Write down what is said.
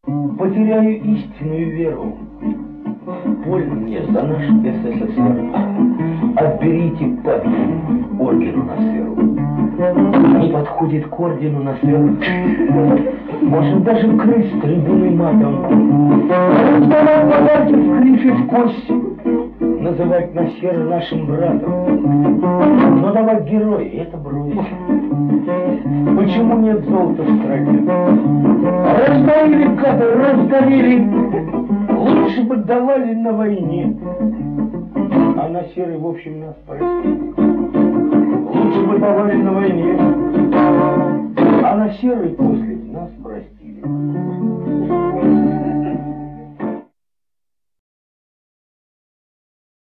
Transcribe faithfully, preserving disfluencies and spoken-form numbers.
потеряю истинную веру. Больно мне за наш СССР. Отберите, падли, ордену на сферу. Не подходит к ордену на сферу. Может, даже крыс трибуной матом. Раздавать подарки в клифе в кость. Называть Насера нашим братом. Но давать героя, это брось. Почему нет золота в стране? Раздавили, гады, раздавили. Лучше бы давали на войне. А Насеры, в общем, нас простили. Лучше бы давали на войне. А Насеры после нас простили.